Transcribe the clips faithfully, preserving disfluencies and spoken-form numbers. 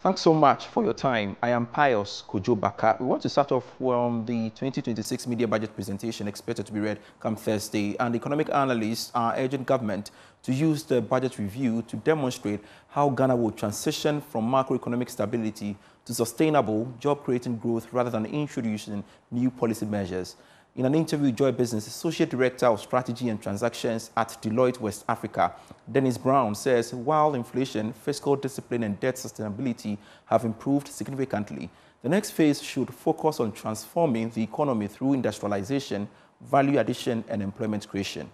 Thanks so much for your time. I am Pius Kojo Baka. We want to start off from the twenty twenty-six media budget presentation expected to be read come Thursday, and economic analysts are urging government to use the budget review to demonstrate how Ghana will transition from macroeconomic stability to sustainable job-creating growth rather than introducing new policy measures. In an interview with Joy Business, Associate Director of Strategy and Transactions at Deloitte West Africa, Dennis Brown, says while inflation, fiscal discipline and debt sustainability have improved significantly, the next phase should focus on transforming the economy through industrialization, value addition and employment creation.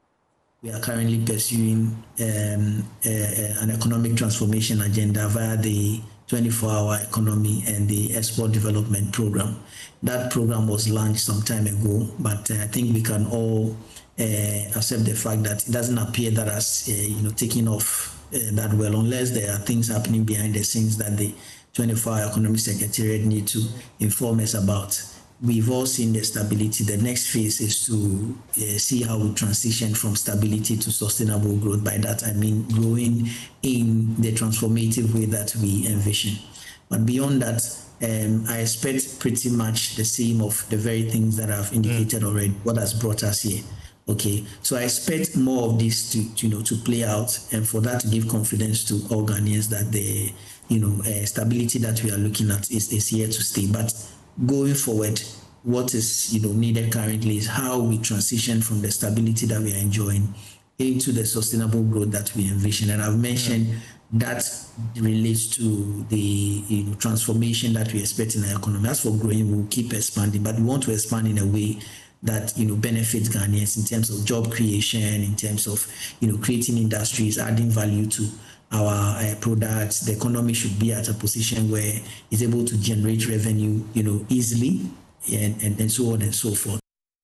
We are currently pursuing um, uh, an economic transformation agenda via the twenty-four hour economy and the export development program. That program was launched some time ago, but uh, I think we can all uh, accept the fact that it doesn't appear that has uh, you know, taken off uh, that well, unless there are things happening behind the scenes that the twenty-four hour economic secretariat need to inform us about. We've all seen the stability. The next phase is to uh, see how we transition from stability to sustainable growth. By that, I mean growing in the transformative way that we envision. But beyond that, um, I expect pretty much the same of the very things that I've indicated mm. already, what has brought us here. Okay, so I expect more of this to, you know, to play out, and for that to give confidence to all Ghanaians that the, you know, uh, stability that we are looking at is, is here to stay. But going forward, what is you know needed currently is how we transition from the stability that we are enjoying into the sustainable growth that we envision. And I've mentioned yeah. that relates to the you know, transformation that we expect in our economy. As for growing, we'll keep expanding, but we want to expand in a way that you know benefits Ghanaians in terms of job creation, in terms of you know creating industries, adding value to our uh, products. The economy should be at a position where it's able to generate revenue, you know, easily, and, and, and so on and so forth.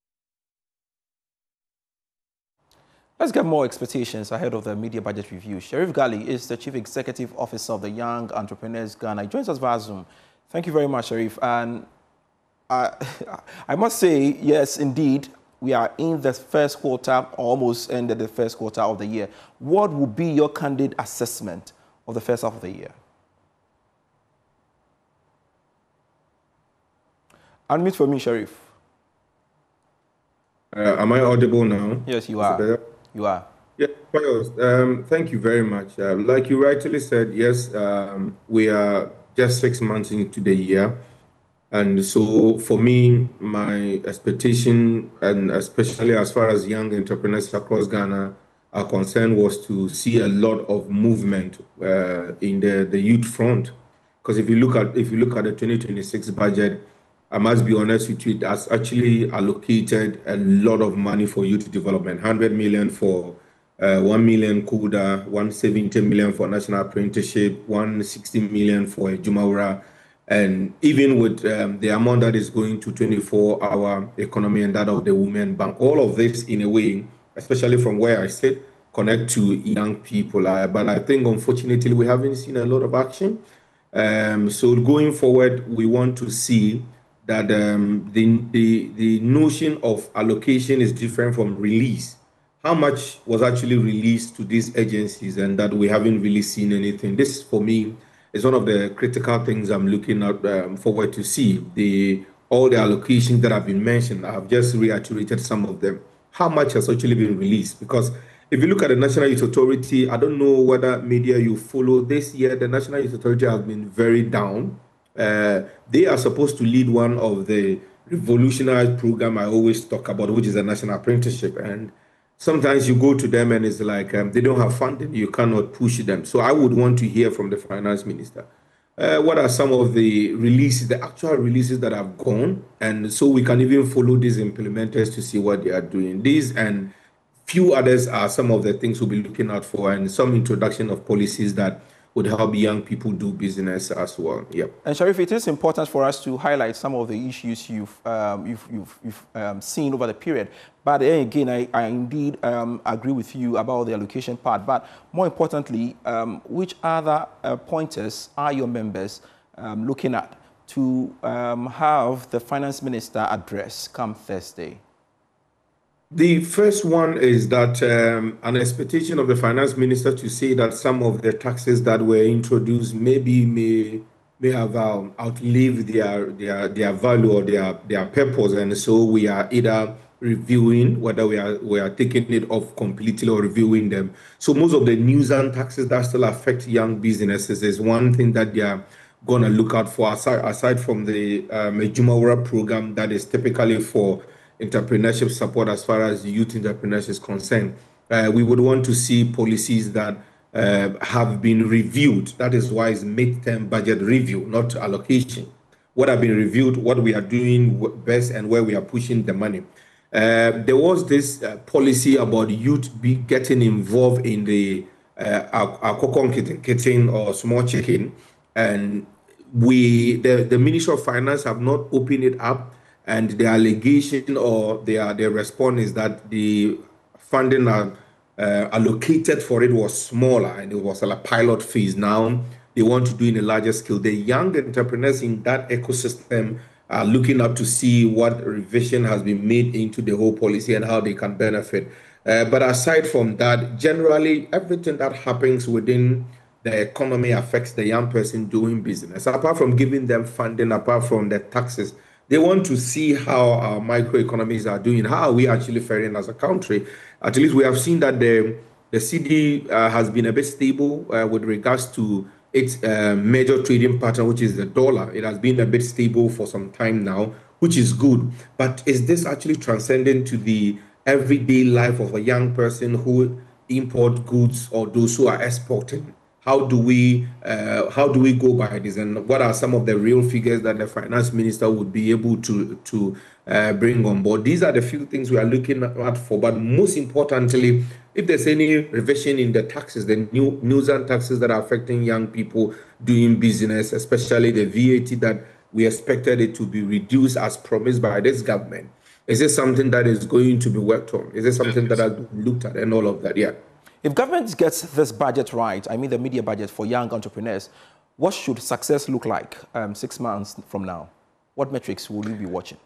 Let's get more expectations ahead of the media budget review. Sheriff Gali is the Chief Executive Officer of the Young Entrepreneurs Ghana. He joins us via Zoom. Thank you very much, Sheriff. And uh, I must say, yes, indeed, we are in the first quarter, almost ended the first quarter of the year. What would be your candid assessment of the first half of the year? Unmute for me, Sheriff. Uh, am I audible now? Yes, you are. You are. Yeah, um, thank you very much. Uh, like you rightly said, yes, um, we are just six months into the year. And so for me, my expectation, and especially as far as young entrepreneurs across Ghana are concerned, was to see a lot of movement uh, in the, the youth front. Because if you look at if you look at the twenty twenty-six budget, I must be honest with you, it has actually allocated a lot of money for youth development, one hundred million for uh, one million Kuda, one hundred seventy million for national apprenticeship, one hundred sixty million for Jumawura. And even with um, the amount that is going to twenty-four hour economy and that of the Women Bank, all of this in a way, especially from where I sit, connect to young people. Uh, but I think, unfortunately, we haven't seen a lot of action. Um, so going forward, we want to see that um, the, the, the notion of allocation is different from release. How much was actually released to these agencies, and that we haven't really seen anything. This, for me, is one of the critical things I'm looking at, um, forward to see. The all the allocations that have been mentioned, I've just reiterated some of them. How much has actually been released? Because if you look at the National Youth Authority, I don't know whether media you follow this year, the National Youth Authority has been very down. Uh, they are supposed to lead one of the revolutionary program I always talk about, which is the National Apprenticeship. And sometimes you go to them and it's like um, they don't have funding. You cannot push them. So I would want to hear from the finance minister. Uh, what are some of the releases, the actual releases that have gone? And so we can even follow these implementers to see what they are doing. These and few others are some of the things we'll be looking out for, and some introduction of policies that would help young people do business as well. Yeah. And Sheriff, it is important for us to highlight some of the issues you've um, you've, you've, you've um, seen over the period. But then again, I, I indeed um, agree with you about the allocation part. But more importantly, um, which other uh, pointers are your members um, looking at to um, have the finance minister address come Thursday? The first one is that um, an expectation of the finance minister to say that some of the taxes that were introduced maybe may may have um, outlived their their their value or their their purpose, and so we are either reviewing whether we are we are taking it off completely or reviewing them. So most of the nuisance taxes that still affect young businesses is one thing that they are going to look out for, aside aside from the um, Ejumawura program that is typically for entrepreneurship support as far as youth entrepreneurship is concerned. Uh, we would want to see policies that uh, have been reviewed. That is why it's mid-term budget review, not allocation. What have been reviewed, what we are doing best, and where we are pushing the money. Uh, there was this uh, policy about youth be getting involved in the akokon uh, kitchen or small chicken, and we, the, the Ministry of Finance have not opened it up. And the allegation or their, their response is that the funding uh, uh, allocated for it was smaller and it was a pilot phase. Now they want to do in a larger scale. The young entrepreneurs in that ecosystem are looking up to see what revision has been made into the whole policy and how they can benefit. Uh, but aside from that, generally, everything that happens within the economy affects the young person doing business. Apart from giving them funding, apart from the taxes, they want to see how our microeconomies are doing, how are we actually faring as a country. At least we have seen that the, the C D uh, has been a bit stable uh, with regards to its uh, major trading pattern, which is the dollar. It has been a bit stable for some time now, which is good. But is this actually transcending to the everyday life of a young person who import goods or those who are exporting? How do we uh, how do we go by this, and what are some of the real figures that the finance minister would be able to to uh, bring on board? These are the few things we are looking at for. But most importantly, if there's any revision in the taxes, the new nuisance taxes that are affecting young people doing business, especially the V A T that we expected it to be reduced as promised by this government, is this something that is going to be worked on? Is this something that has been looked at and all of that? Yeah. If government gets this budget right, I mean the media budget for young entrepreneurs, what should success look like um, six months from now? What metrics will you be watching?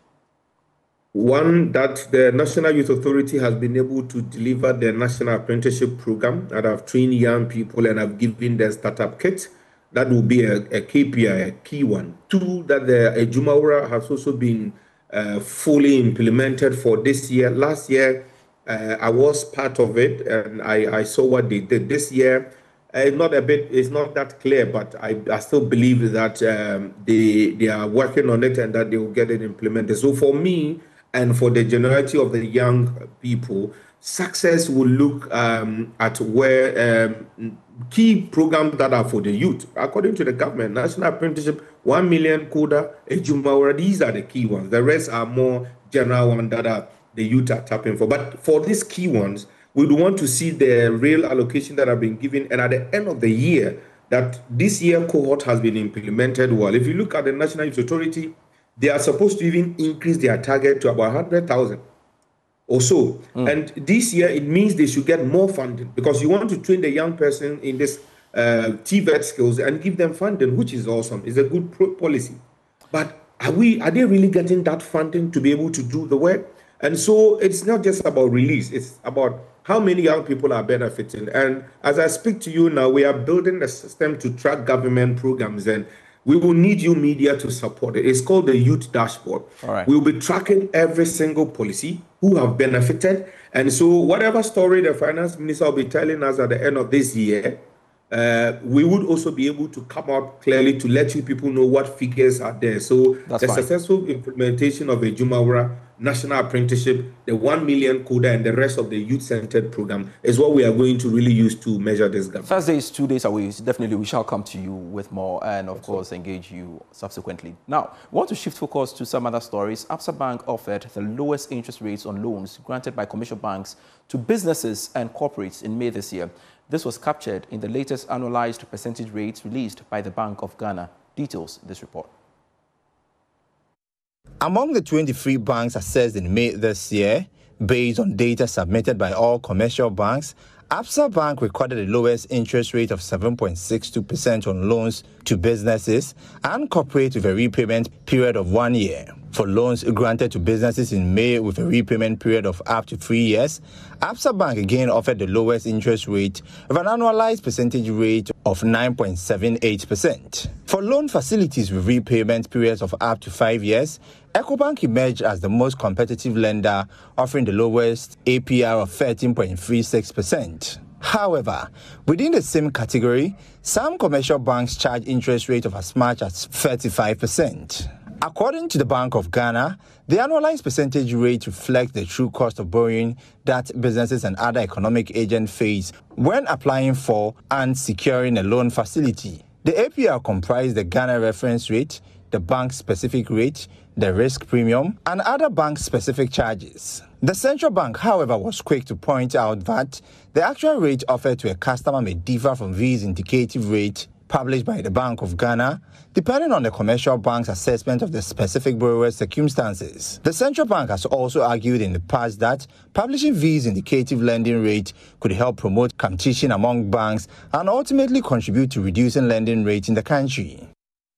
One, that the National Youth Authority has been able to deliver the National Apprenticeship Program that have trained young people and have given them startup kits. That will be a, a K P I, a key one. Two, that the Ejumawura has also been uh, fully implemented for this year. Last year, Uh, I was part of it, and I, I saw what they did this year. Uh, not a bit, it's not that clear, but I, I still believe that um, they they are working on it and that they will get it implemented. So for me and for the generality of the young people, success will look um, at where um, key programs that are for the youth, according to the government, National Apprenticeship, one million Koda, Ejumawura, these are the key ones. The rest are more general ones that are the youth are tapping for. But for these key ones, we would want to see the real allocation that have been given, and at the end of the year, that this year cohort has been implemented well. If you look at the National Youth Authority, they are supposed to even increase their target to about one hundred thousand or so. Mm. And this year, it means they should get more funding, because you want to train the young person in this uh, T V E T skills and give them funding, which is awesome. It's a good pro policy. But are we? Are they really getting that funding to be able to do the work? And so it's not just about release, it's about how many young people are benefiting. And as I speak to you now, we are building a system to track government programs, and we will need you media to support it. It's called the Youth Dashboard. All right. We'll be tracking every single policy, who have benefited. And so whatever story the finance minister will be telling us at the end of this year, Uh, we would also be able to come out clearly to let you people know what figures are there. So That's the fine. successful implementation of Ejumawura, National Apprenticeship, the one million Koda, and the rest of the youth-centered program is what we are going to really use to measure this gap. Thursday is two days away. So definitely, we shall come to you with more and, of That's course, right. engage you subsequently. Now, we want to shift focus to some other stories. Absa Bank offered the lowest interest rates on loans granted by commercial banks to businesses and corporates in May this year. This was captured in the latest annualized percentage rates released by the Bank of Ghana. Details in this report. Among the twenty-three banks assessed in May this year, based on data submitted by all commercial banks, Absa Bank recorded the lowest interest rate of seven point six two percent on loans to businesses and corporate with a repayment period of one year. For loans granted to businesses in May with a repayment period of up to three years, Absa Bank again offered the lowest interest rate with an annualized percentage rate of nine point seven eight percent. For loan facilities with repayment periods of up to five years, Ecobank emerged as the most competitive lender, offering the lowest A P R of thirteen point three six percent. However, within the same category, some commercial banks charge interest rate of as much as thirty-five percent. According to the Bank of Ghana, the annualized percentage rate reflects the true cost of borrowing that businesses and other economic agents face when applying for and securing a loan facility. The A P R comprised the Ghana reference rate, the bank-specific rate, the risk premium, and other bank-specific charges. The central bank, however, was quick to point out that the actual rate offered to a customer may differ from these indicative rates published by the Bank of Ghana, depending on the commercial bank's assessment of the specific borrower's circumstances. The central bank has also argued in the past that publishing these indicative lending rates could help promote competition among banks and ultimately contribute to reducing lending rates in the country.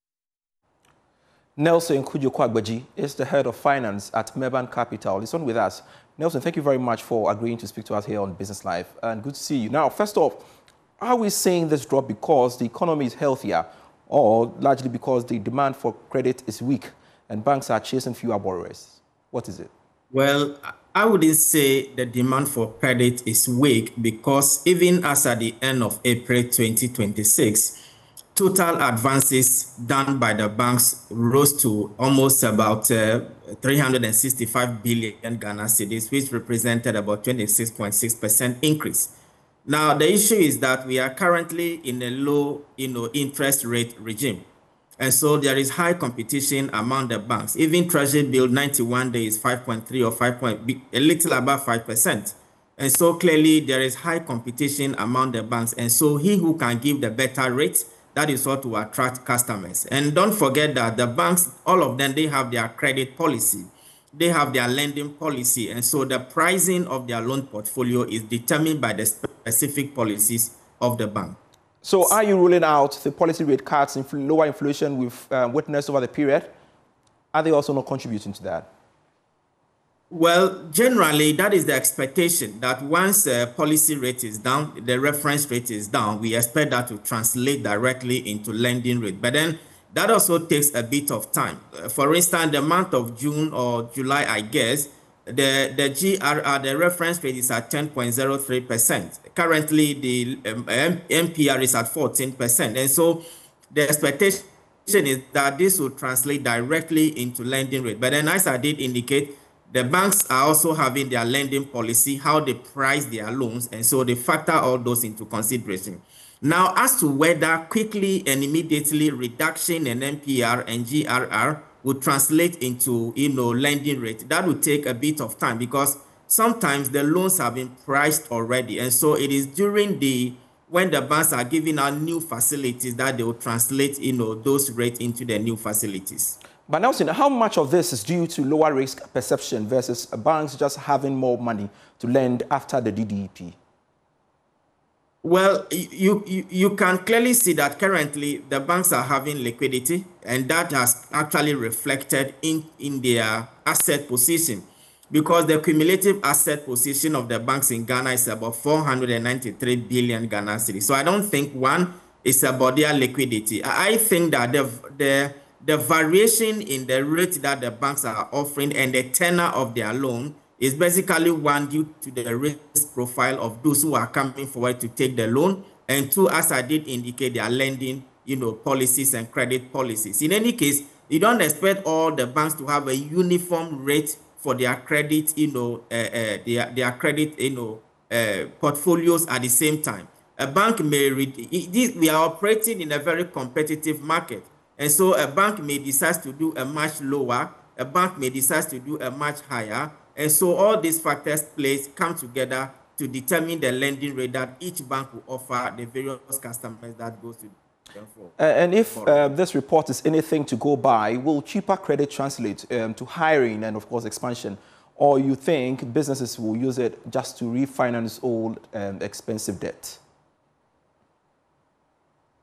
Nelson Kujokwa-Agbaji is the head of finance at Merban Capital. He's on with us. Nelson, thank you very much for agreeing to speak to us here on Business Live, and good to see you. Now, first off, are we seeing this drop because the economy is healthier, or largely because the demand for credit is weak and banks are chasing fewer borrowers? What is it? Well, I wouldn't say the demand for credit is weak, because even as at the end of April twenty twenty-six, total advances done by the banks rose to almost about uh, three hundred sixty-five billion Ghana cedis, which represented about twenty-six point six percent increase. Now, the issue is that we are currently in a low you know, interest rate regime. And so there is high competition among the banks. Even Treasury bill ninety-one days, five point three or five point, a little above five percent. And so clearly there is high competition among the banks. And so he who can give the better rates, that is what will attract customers. And don't forget that the banks, all of them, they have their credit policy. They have their lending policy, and so the pricing of their loan portfolio is determined by the specific policies of the bank. So are you ruling out the policy rate cuts, infl lower inflation we've uh, witnessed over the period? Are they also not contributing to that? Well, generally, that is the expectation, that once the policy rate is down, the reference rate is down, we expect that to translate directly into lending rate. But then that also takes a bit of time. Uh, for instance, the month of June or July, I guess, the, the G R R, the reference rate is at ten point zero three percent. Currently, the um, M P R is at fourteen percent. And so the expectation is that this will translate directly into lending rate. But then, as I did indicate, the banks are also having their lending policy, how they price their loans, and so they factor all those into consideration. Now, as to whether quickly and immediately reduction in M P R and G R R would translate into, you know, lending rate, that would take a bit of time, because sometimes the loans have been priced already. And so it is during the, when the banks are giving out new facilities, that they will translate, you know, those rates into the new facilities. But Nelson, how much of this is due to lower risk perception versus banks just having more money to lend after the D D E P? Well, you, you, you can clearly see that currently the banks are having liquidity, and that has actually reflected in, in their asset position, because the cumulative asset position of the banks in Ghana is about four hundred ninety-three billion Ghana cedis. So I don't think one is about their liquidity. I think that the, the, the variation in the rate that the banks are offering and the tenor of their loan is basically one, due to the risk profile of those who are coming forward to take the loan, and two, as I did indicate, their lending, you know, policies and credit policies. In any case, you don't expect all the banks to have a uniform rate for their credit, you know, uh, uh, their their credit, you know, uh, portfolios at the same time. A bank may read. We are operating in a very competitive market, and so a bank may decide to do a much lower. A bank may decide to do a much higher. And so all these factors place come together to determine the lending rate that each bank will offer the various customers that goes to them for. Uh, and if uh, this report is anything to go by, will cheaper credit translate um, to hiring and, of course, expansion? Or you think businesses will use it just to refinance old um, expensive debt?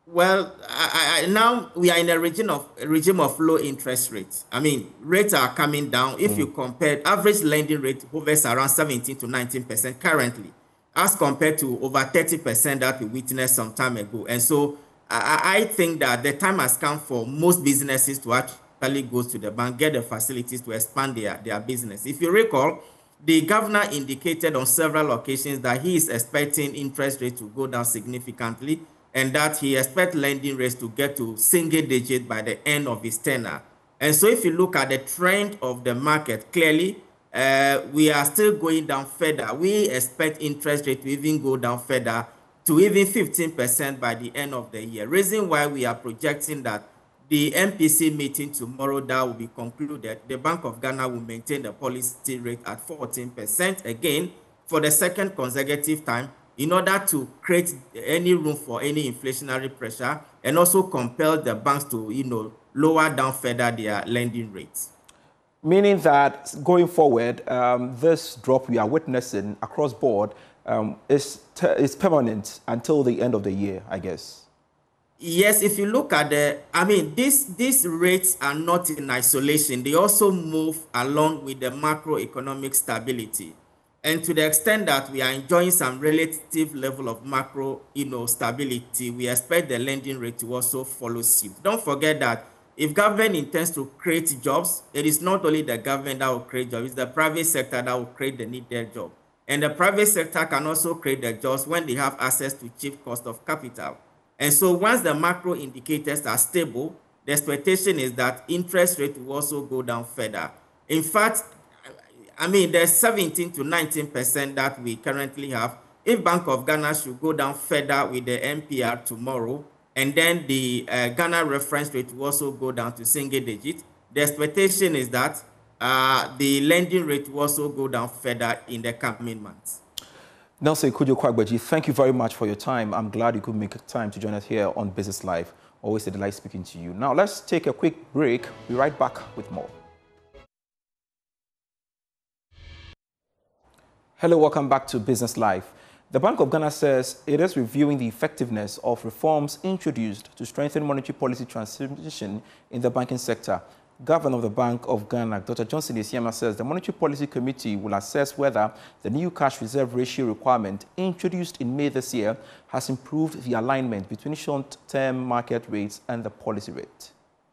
Well, I, I, now we are in a regime of a regime of low interest rates. I mean, rates are coming down. If mm. you compare, average lending rate hovers around seventeen to nineteen percent currently, as compared to over thirty percent that we witnessed some time ago. And so I, I think that the time has come for most businesses to actually go to the bank, get the facilities to expand their, their business. If you recall, the governor indicated on several occasions that he is expecting interest rates to go down significantly, and that he expects lending rates to get to single digit by the end of his tenure. And so if you look at the trend of the market, clearly, uh, we are still going down further. We expect interest rate to even go down further to even fifteen percent by the end of the year. Reason why we are projecting that the M P C meeting tomorrow that will be concluded, the Bank of Ghana will maintain the policy rate at fourteen percent again for the second consecutive time, in order to create any room for any inflationary pressure and also compel the banks to, you know, lower down further their lending rates. Meaning that going forward, um, this drop we are witnessing across board um, is, is permanent until the end of the year, I guess. Yes, if you look at the, I mean, these, these rates are not in isolation. They also move along with the macroeconomic stability. And to the extent that we are enjoying some relative level of macro, you know, stability, we expect the lending rate to also follow suit. Don't forget that if government intends to create jobs, it is not only the government that will create jobs, it's the private sector that will create the needed job. And the private sector can also create the jobs when they have access to cheap cost of capital. And so once the macro indicators are stable, the expectation is that interest rate will also go down further. In fact, I mean, there's seventeen to nineteen percent that we currently have. If Bank of Ghana should go down further with the M P R tomorrow, and then the uh, Ghana reference rate will also go down to single digit, the expectation is that uh, the lending rate will also go down further in the coming months. Nelson Kudjo-Kwagbeji, thank you very much for your time. I'm glad you could make time to join us here on Business Live. Always a delight speaking to you. Now, let's take a quick break. We'll be right back with more. Hello, welcome back to Business Live. The Bank of Ghana says it is reviewing the effectiveness of reforms introduced to strengthen monetary policy transmission in the banking sector. Governor of the Bank of Ghana, Doctor Johnson Esiama, says the Monetary Policy Committee will assess whether the new cash reserve ratio requirement introduced in May this year has improved the alignment between short-term market rates and the policy rate.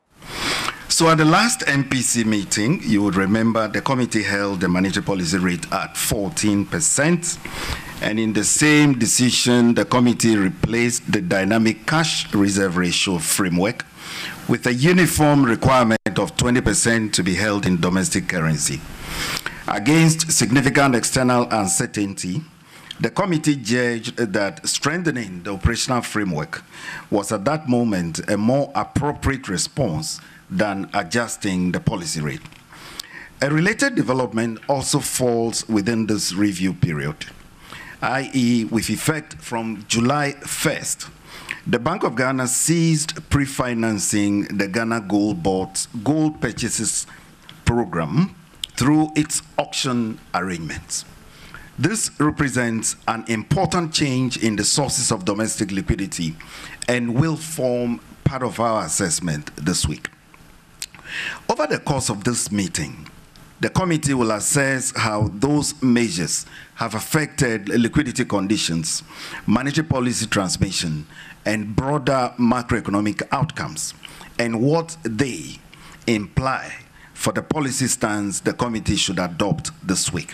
So at the last M P C meeting, you would remember the committee held the monetary policy rate at fourteen percent. And in the same decision, the committee replaced the dynamic cash reserve ratio framework with a uniform requirement of twenty percent to be held in domestic currency. Against significant external uncertainty, the committee judged that strengthening the operational framework was at that moment a more appropriate response than adjusting the policy rate. A related development also falls within this review period, that is with effect from July first. The Bank of Ghana ceased pre-financing the Ghana Gold Board's gold purchases program through its auction arrangements. This represents an important change in the sources of domestic liquidity and will form part of our assessment this week. Over the course of this meeting, the committee will assess how those measures have affected liquidity conditions, monetary policy transmission, and broader macroeconomic outcomes, and what they imply for the policy stance the committee should adopt this week.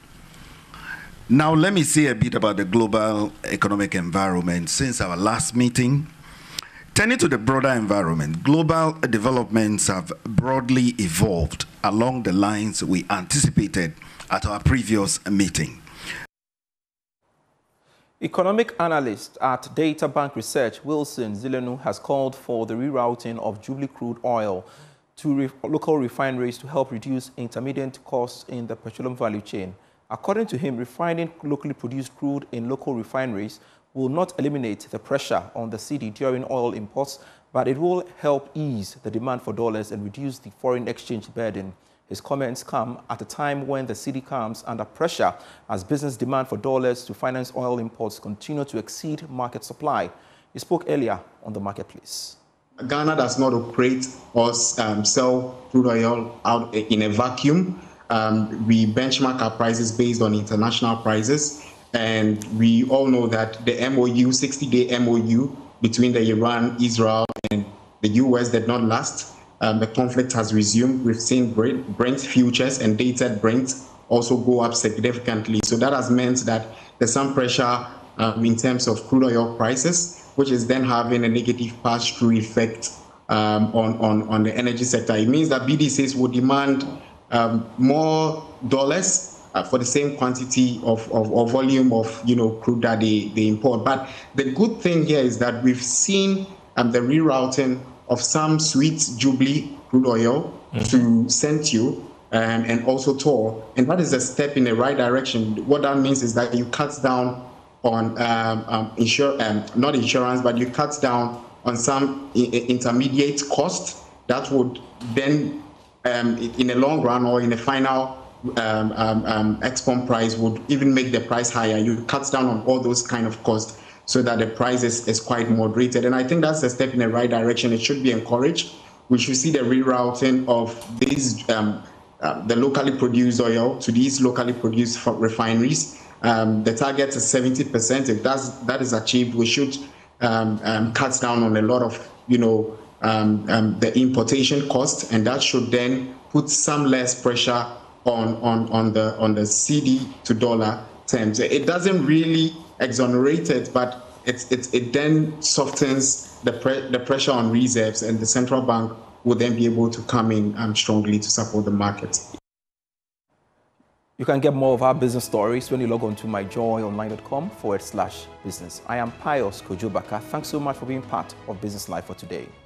Now, let me say a bit about the global economic environment since our last meeting. Turning to the broader environment, global developments have broadly evolved along the lines we anticipated at our previous meeting. Economic analyst at Data Bank Research, Wilson Zilenu, has called for the rerouting of Jubilee crude oil to re local refineries to help reduce intermediate costs in the petroleum value chain. According to him, refining locally produced crude in local refineries will not eliminate the pressure on the cedi during oil imports, but it will help ease the demand for dollars and reduce the foreign exchange burden. His comments come at a time when the cedi comes under pressure as business demand for dollars to finance oil imports continue to exceed market supply. He spoke earlier on the marketplace. Ghana does not operate or um, sell crude oil out in a vacuum. Um, we benchmark our prices based on international prices. And we all know that the M O U, sixty-day M O U between the Iran, Israel, and the U S did not last. Um, the conflict has resumed. We've seen Brent futures and dated Brent also go up significantly. So that has meant that there's some pressure um, in terms of crude oil prices, which is then having a negative pass-through effect um, on, on, on the energy sector. It means that B D Cs will demand um, more dollars uh, for the same quantity of, of or volume of you know crude that they, they import. But the good thing here is that we've seen um, the rerouting of some sweet Jubilee crude oil mm-hmm. to Centio and, and also Tor, and that is a step in the right direction. What that means is that you cut down on um, um, insur um, not insurance, but you cut down on some intermediate cost that would then, um, in the long run or in the final um, um, um, export price, would even make the price higher. You cut down on all those kind of costs so that the price is, is quite moderated. And I think that's a step in the right direction. It should be encouraged. We should see the rerouting of these, um, uh, the locally produced oil to these locally produced refineries. Um, the target is seventy percent. If that's, that is achieved, we should um, um, cut down on a lot of, you know, um, um, the importation cost, and that should then put some less pressure on, on, on the on the C D to dollar terms. It doesn't really exonerate it, but it, it, it then softens the, pre the pressure on reserves, and the central bank will then be able to come in um, strongly to support the market. You can get more of our business stories when you log on to my joy online dot com forward slash business. I am Pius Kojo Baka. Thanks so much for being part of Business Live for today.